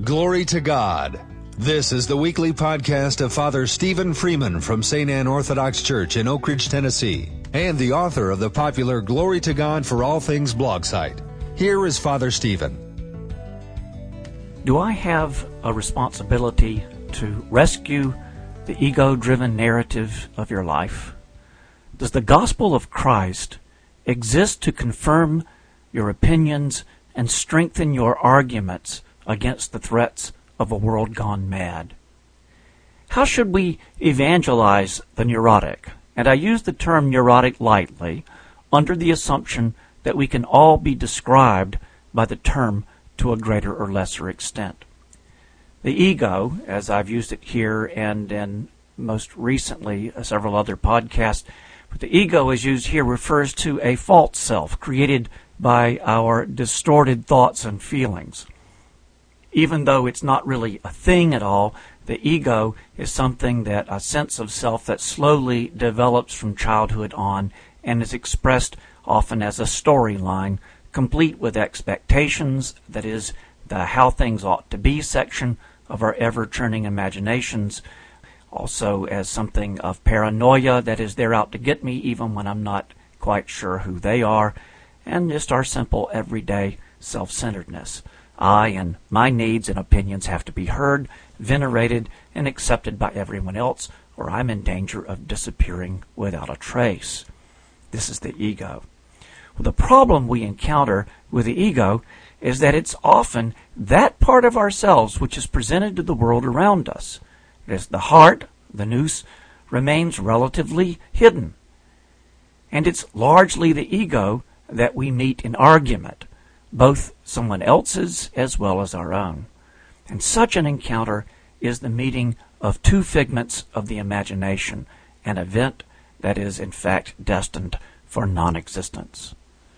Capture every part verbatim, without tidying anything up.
Glory to God. This is the weekly podcast of Father Stephen Freeman from Saint Anne Orthodox Church in Oak Ridge, Tennessee, and the author of the popular Glory to God for All Things blog site. Here is Father Stephen. Do I have a responsibility to rescue the ego-driven narrative of your life? Does the gospel of Christ exist to confirm your opinions and strengthen your arguments against the threats of a world gone mad? How should we evangelize the neurotic? And I use the term neurotic lightly, under the assumption that we can all be described by the term to a greater or lesser extent. The ego, as I've used it here and in most recently uh, several other podcasts, but the ego as used here refers to a false self created by our distorted thoughts and feelings. Even though it's not really a thing at all, the ego is something that a sense of self that slowly develops from childhood on and is expressed often as a storyline, complete with expectations, that is, the how things ought to be section of our ever-turning imaginations, also as something of paranoia, that is, they're out to get me even when I'm not quite sure who they are, and just our simple everyday self-centeredness. I and my needs and opinions have to be heard, venerated, and accepted by everyone else, or I'm in danger of disappearing without a trace. This is the ego. Well, the problem we encounter with the ego is that it's often that part of ourselves which is presented to the world around us. As the heart, the nous, remains relatively hidden. And it's largely the ego that we meet in argument, both someone else's as well as our own. And such an encounter is the meeting of two figments of the imagination, an event that is in fact destined for non-existence.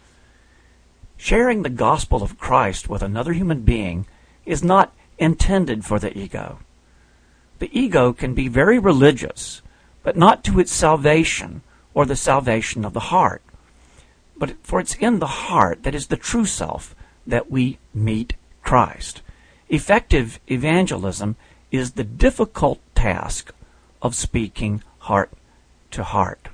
Sharing the gospel of Christ with another human being is not intended for the ego. The ego can be very religious, but not to its salvation or the salvation of the heart. But for it's in the heart, that is the true self, that we meet Christ. Effective evangelism is the difficult task of speaking heart to heart.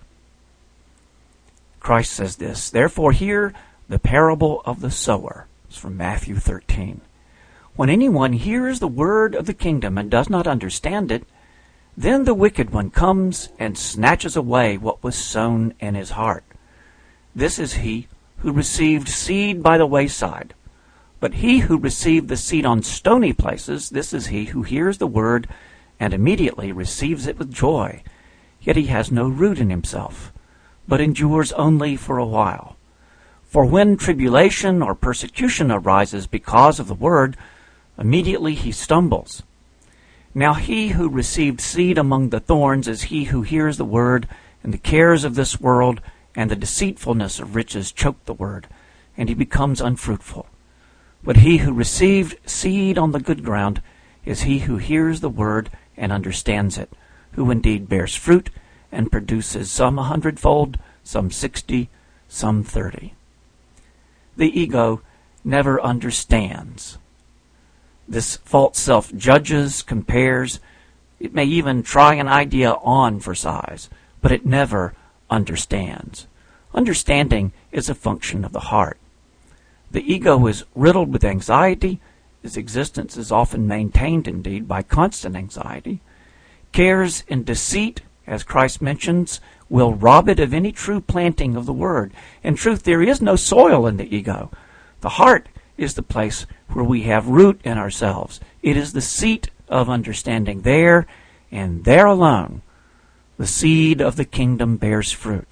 Christ says this, "Therefore hear the parable of the sower." It's from Matthew thirteen. "When anyone hears the word of the kingdom and does not understand it, then the wicked one comes and snatches away what was sown in his heart. This is he who received seed by the wayside. But he who received the seed on stony places, this is he who hears the word and immediately receives it with joy. Yet he has no root in himself, but endures only for a while. For when tribulation or persecution arises because of the word, immediately he stumbles. Now he who received seed among the thorns is he who hears the word, and the cares of this world and the deceitfulness of riches choke the word, and he becomes unfruitful. But he who received seed on the good ground is he who hears the word and understands it, who indeed bears fruit and produces some a hundredfold, some sixty, some thirty." The ego never understands. This false self judges, compares. It may even try an idea on for size, but it never understands. Understanding is a function of the heart. The ego is riddled with anxiety. Its existence is often maintained, indeed, by constant anxiety. Cares and deceit, as Christ mentions, will rob it of any true planting of the word. In truth, there is no soil in the ego. The heart is the place where we have root in ourselves. It is the seat of understanding. There, and there alone, the seed of the kingdom bears fruit.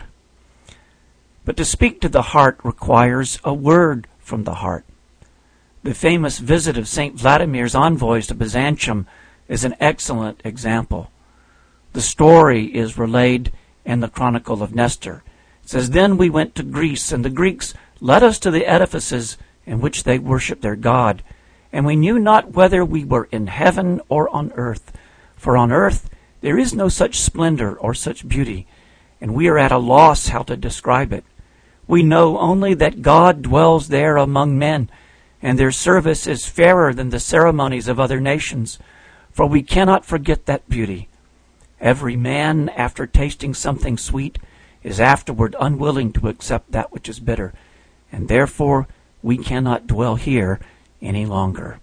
But to speak to the heart requires a word from the heart. The famous visit of Saint Vladimir's envoys to Byzantium is an excellent example. The story is relayed in the Chronicle of Nestor. It says, "Then we went to Greece, and the Greeks led us to the edifices in which they worship their God, and we knew not whether we were in heaven or on earth. For on earth there is no such splendor or such beauty, and we are at a loss how to describe it. We know only that God dwells there among men, and their service is fairer than the ceremonies of other nations, for we cannot forget that beauty. Every man, after tasting something sweet, is afterward unwilling to accept that which is bitter, and therefore we cannot dwell here any longer.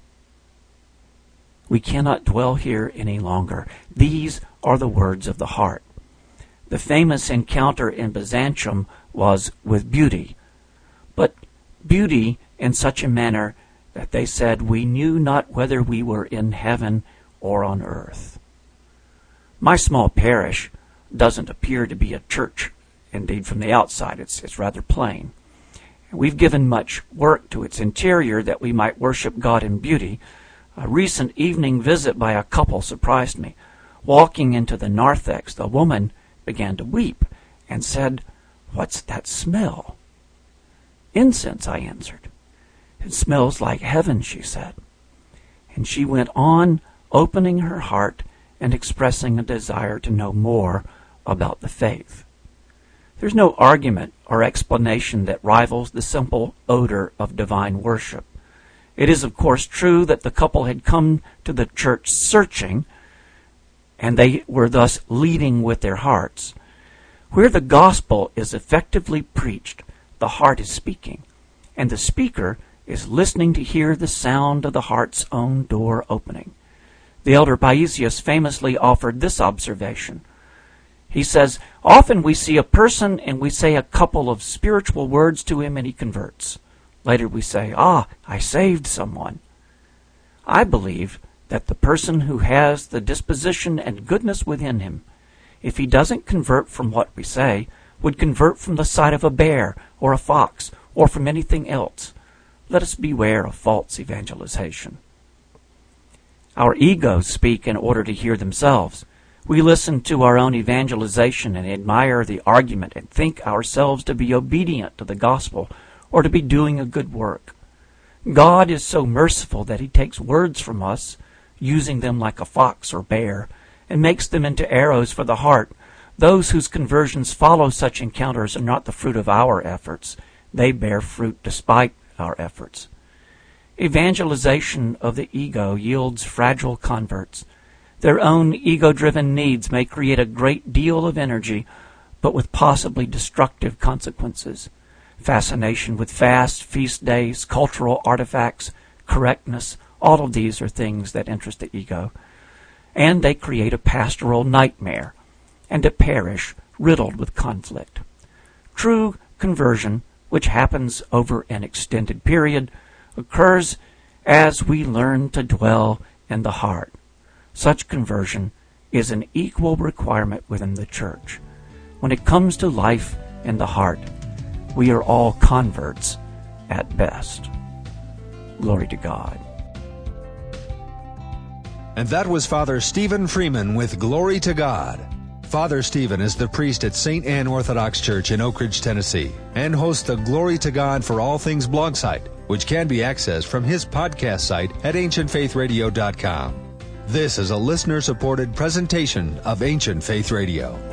We cannot dwell here any longer. These are the words of the heart. The famous encounter in Byzantium was with beauty, but beauty in such a manner that they said, we knew not whether we were in heaven or on earth. My small parish doesn't appear to be a church. Indeed, from the outside, it's, it's rather plain. We've given much work to its interior that we might worship God in beauty. A recent evening visit by a couple surprised me. Walking into the narthex, the woman began to weep and said, "What's that smell?" "Incense," I answered. "It smells like heaven," she said. And she went on, opening her heart and expressing a desire to know more about the faith. There's no argument or explanation that rivals the simple odor of divine worship. It is, of course, true that the couple had come to the church searching, and they were thus leading with their hearts. Where the gospel is effectively preached, the heart is speaking, and the speaker is listening to hear the sound of the heart's own door opening. The elder Paisius famously offered this observation. He says, "Often we see a person and we say a couple of spiritual words to him and he converts. Later we say, 'Ah, I saved someone.' I believe that the person who has the disposition and goodness within him, if he doesn't convert from what we say, would convert from the sight of a bear or a fox or from anything else. Let us beware of false evangelization." Our egos speak in order to hear themselves. We listen to our own evangelization and admire the argument and think ourselves to be obedient to the gospel or to be doing a good work. God is so merciful that he takes words from us, using them like a fox or bear, and makes them into arrows for the heart. Those whose conversions follow such encounters are not the fruit of our efforts. They bear fruit despite our efforts. Evangelization of the ego yields fragile converts. Their own ego-driven needs may create a great deal of energy, but with possibly destructive consequences. Fascination with fast, feast days, cultural artifacts, correctness, all of these are things that interest the ego. And they create a pastoral nightmare and a parish riddled with conflict. True conversion, which happens over an extended period, occurs as we learn to dwell in the heart. Such conversion is an equal requirement within the church. When it comes to life in the heart, we are all converts at best. Glory to God. And that was Father Stephen Freeman with Glory to God. Father Stephen is the priest at Saint Anne Orthodox Church in Oak Ridge, Tennessee, and hosts the Glory to God for All Things blog site, which can be accessed from his podcast site at ancient faith radio dot com. This is a listener-supported presentation of Ancient Faith Radio.